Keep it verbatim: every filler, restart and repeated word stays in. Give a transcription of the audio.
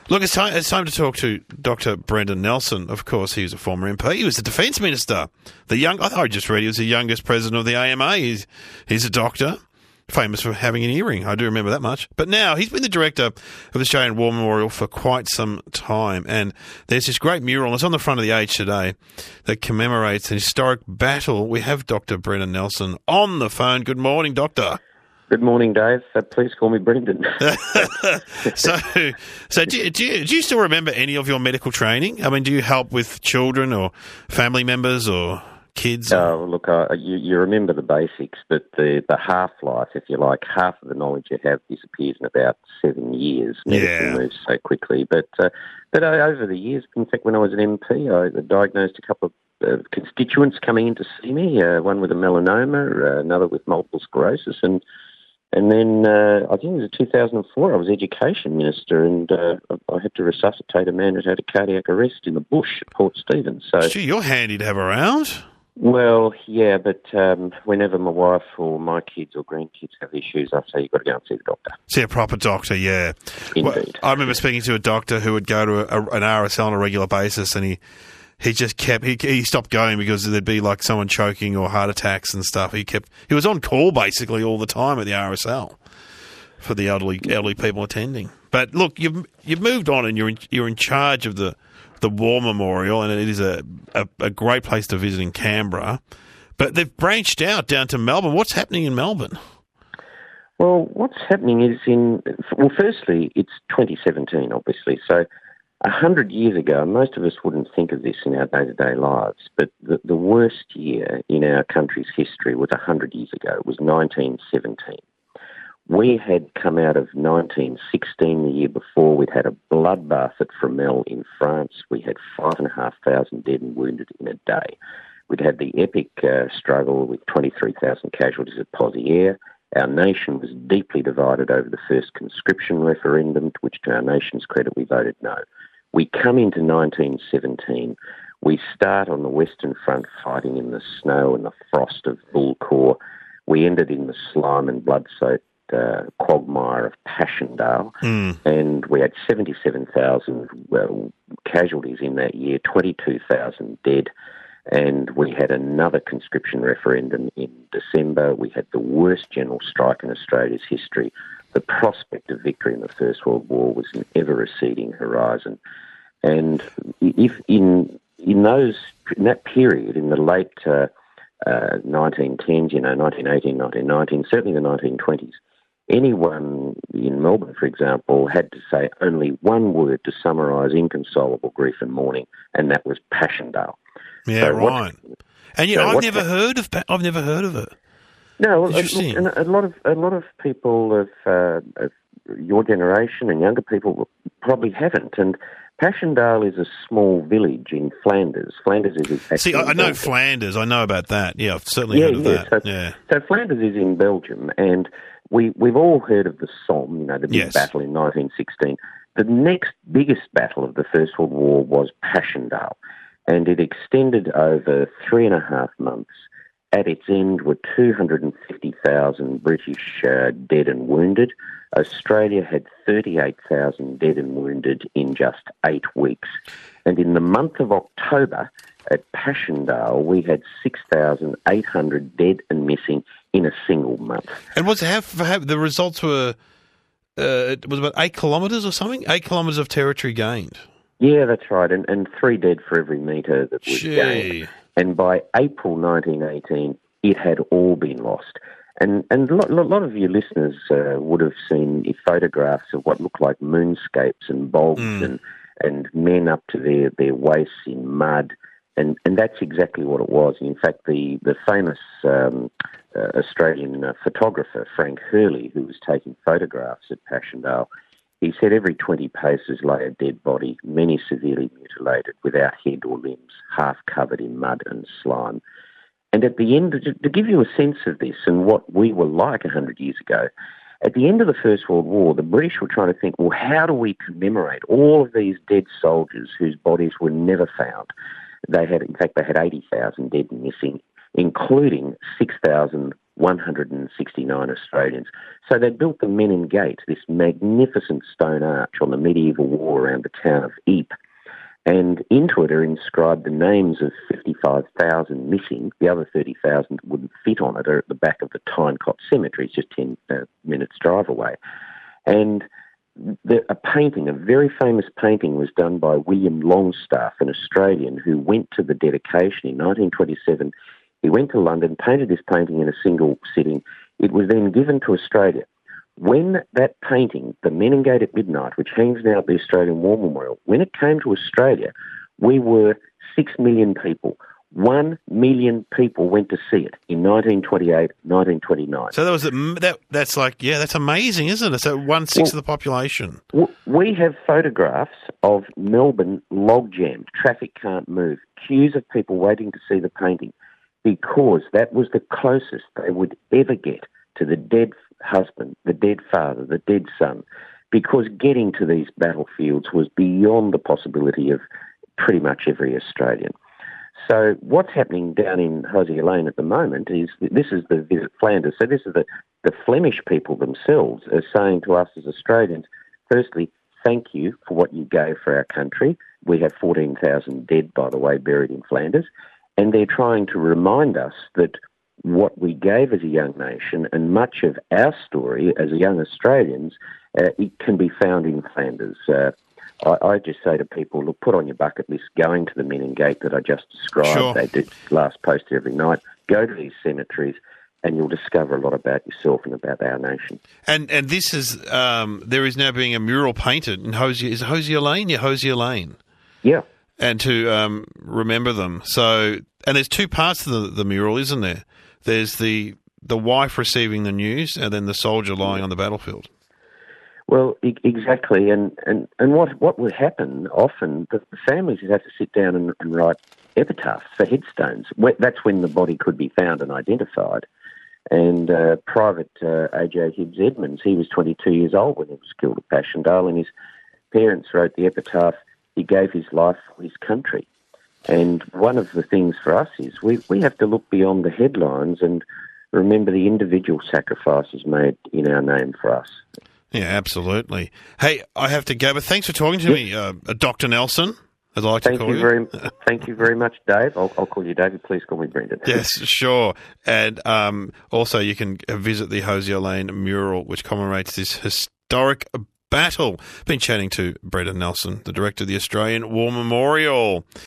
Look, it's time, it's time to talk to Doctor Brendan Nelson. Of course, he was a former M P. He was the Defence Minister. The young, I just read he was the youngest president of the A M A. He's, he's a doctor, famous for having an earring. I do remember that much. But now he's been the director of the Australian War Memorial for quite some time. And there's this great mural, and it's on the front of the Age today, that commemorates an historic battle. We have Doctor Brendan Nelson on the phone. Good morning, Doctor. Good morning, Dave. Uh, please call me Brendan. so, so do, you, do, you, do you still remember any of your medical training? I mean, do you help with children or family members or kids? Oh, look, uh, you, you remember the basics, but the, the half-life, if you like, half of the knowledge you have disappears in about seven years. Medicine Yeah. moves so quickly. But uh, but uh, over the years, in fact, when I was an M P, I diagnosed a couple of uh, constituents coming in to see me, uh, one with a melanoma, uh, another with multiple sclerosis, and And then uh, I think it was in two thousand four, I was Education Minister, and uh, I had to resuscitate a man who had a cardiac arrest in the bush at Port Stephens. So, Gee, you're handy to have around. well, yeah, but um, whenever my wife or my kids or grandkids have issues, I say you've got to go and see the doctor. See a proper doctor, yeah. Indeed. Well, I remember speaking to a doctor who would go to a, a, an R S L on a regular basis, and he, he just kept, he, he stopped going because there'd be like someone choking or heart attacks and stuff. He kept, he was on call basically all the time at the R S L for the elderly elderly people attending. But look, you've you've moved on, and you're in, you're in charge of the the War Memorial, and it is a, a a great place to visit in Canberra. But they've branched out down to Melbourne. What's happening in Melbourne? Well, what's happening is in, well, firstly, it's twenty seventeen, obviously. So a hundred years ago, most of us wouldn't think of this in our day-to-day lives, but the, the worst year in our country's history was a hundred years ago. It was nineteen seventeen. We had come out of nineteen sixteen, the year before. We'd had a bloodbath at Fromelles in France. We had five and a half thousand dead and wounded in a day. We'd had the epic uh, struggle with twenty-three thousand casualties at Pozieres. Our nation was deeply divided over the first conscription referendum, to which, to our nation's credit, we voted no. We come into nineteen seventeen. We start on the Western Front fighting in the snow and the frost of Bulcourt. We ended in the slime and blood-soaked uh, quagmire of Passchendaele, Mm. and we had seventy-seven thousand well, casualties in that year, twenty-two thousand dead. And we had another conscription referendum in December. We had the worst general strike in Australia's history. The prospect of victory in the First World War was an ever-receding horizon. And if in in those in that period, in the late uh, uh, nineteen tens, you know, nineteen eighteen, nineteen nineteen, certainly the nineteen twenties, anyone in Melbourne, for example, had to say only one word to summarise inconsolable grief and mourning, and that was Passchendaele. Yeah, So what- right. And you so know, I've what's never that- heard of. Pa- I've never heard of it. No, well, Interesting. look, and a lot of a lot of people of, uh, of your generation and younger people probably haven't. And Passchendaele is a small village in Flanders. Flanders is actually See, I, I in know Belgium. Flanders. I know about that. Yeah, I've certainly Yeah, heard of yeah. that. So, yeah. so Flanders is in Belgium, and we we've all heard of the Somme, you know, the big Yes. battle in nineteen sixteen. The next biggest battle of the First World War was Passchendaele, and it extended over three and a half months. At its end were two hundred fifty thousand British uh, dead and wounded. Australia had thirty-eight thousand dead and wounded in just eight weeks. And in the month of October, at Passchendaele, we had six thousand eight hundred dead and missing in a single month. And was how, how the results were? Uh, it was about eight kilometres or something. Eight kilometres of territory gained. Yeah, that's right, and, and three dead for every metre that was gained. Gee. And by April nineteen eighteen, it had all been lost. And and a lot, lot of your listeners uh, would have seen photographs of what looked like moonscapes and bogs Mm. and, and men up to their, their waists in mud. And, and that's exactly what it was. In fact, the, the famous um, uh, Australian uh, photographer, Frank Hurley, who was taking photographs at Passchendaele, he said every twenty paces lay a dead body, many severely mutilated, without head or limbs, half covered in mud and slime. And at the end, to, to give you a sense of this and what we were like a hundred years ago, at the end of the First World War, the British were trying to think, well, how do we commemorate all of these dead soldiers whose bodies were never found? They had, in fact, they had eighty thousand dead and missing, including six thousand one hundred sixty-nine Australians. So they built the Menin Gate, this magnificent stone arch on the medieval wall around the town of Ypres. And into it are inscribed the names of fifty-five thousand missing. The other thirty thousand that wouldn't fit on it are at the back of the Tynecott Cemetery. It's just ten uh, minutes drive away. And the, a painting, a very famous painting, was done by William Longstaff, an Australian who went to the dedication in nineteen twenty-seven. He went to London, painted this painting in a single sitting. It was then given to Australia. When that painting, the Menin Gate at Midnight, which hangs now at the Australian War Memorial, when it came to Australia, we were six million people. One million people went to see it in nineteen twenty-eight, nineteen twenty-nine. So that was a, that. That's like, yeah, that's amazing, isn't it? So one sixth well, of the population. We have photographs of Melbourne log jammed. Traffic can't move. Queues of people waiting to see the painting, because that was the closest they would ever get to the dead husband, the dead father, the dead son, because getting to these battlefields was beyond the possibility of pretty much every Australian. So what's happening down in Hosier Lane at the moment is, this is the Visit Flanders, so this is the, the Flemish people themselves are saying to us as Australians, firstly, thank you for what you gave for our country. We have fourteen thousand dead, by the way, buried in Flanders, and they're trying to remind us that what we gave as a young nation and much of our story as young Australians, uh, it can be found in Flanders. Uh, I, I just say to people, look, put on your bucket list going to the Menin Gate that I just described. Sure. They do last post every night. Go to these cemeteries and you'll discover a lot about yourself and about our nation. And and this is, um, there is now being a mural painted in Hosier, is it Hosier Lane? Yeah, Hosier Lane. Yeah. And to um, remember them. So, and there's two parts to the, the mural, isn't there? There's the the wife receiving the news, and then the soldier lying on the battlefield. Well, e- exactly, and, and, and what what would happen often, the families would have to sit down and, and write epitaphs for headstones. That's when the body could be found and identified. And uh, Private uh, A J Hibbs Edmonds, he was twenty-two years old when he was killed at Passchendaele, and his parents wrote the epitaph, "He gave his life for his country." And one of the things for us is we, we have to look beyond the headlines and remember the individual sacrifices made in our name for us. Yeah, absolutely. Hey, I have to go, but thanks for talking to yes. me, uh, Doctor Nelson, as I like thank to call you. you. Very, thank you very much, Dave. I'll, I'll call you David. Please call me Brendan. Yes, sure. And um, also you can visit the Hosier Lane mural, which commemorates this historic battle. Been chatting to Brendan Nelson, the director of the Australian War Memorial.